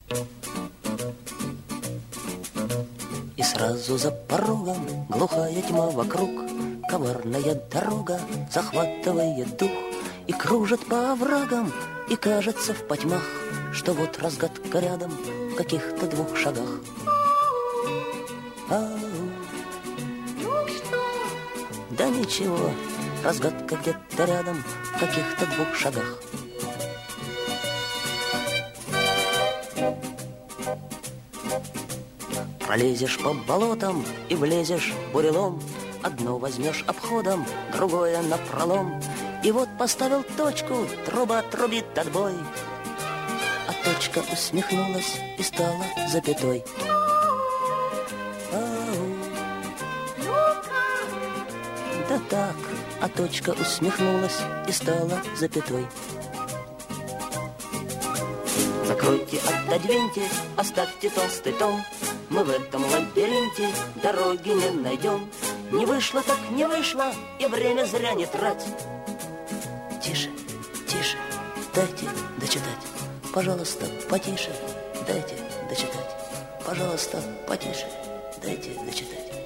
И сразу за порогом глухая тьма вокруг, коварная дорога захватывает дух и кружит по оврагам, и кажется в потьмах, что вот разгадка рядом в каких-то 2 шагах. Ну что? Да ничего, разгадка где-то рядом в каких-то 2 шагах. Пролезешь по болотам и влезешь в бурелом, одно возьмешь обходом, другое напролом. И вот поставил точку, труба трубит отбой, а точка усмехнулась и стала запятой. Да так, а точка усмехнулась и стала запятой. Закройте, отодвиньте, оставьте толстый том, мы в этом лабиринте дороги не найдем. Не вышло так не вышло, и время зря не трать. Тише, тише, дайте дочитать. Пожалуйста, потише, дайте дочитать. Пожалуйста, потише, дайте дочитать.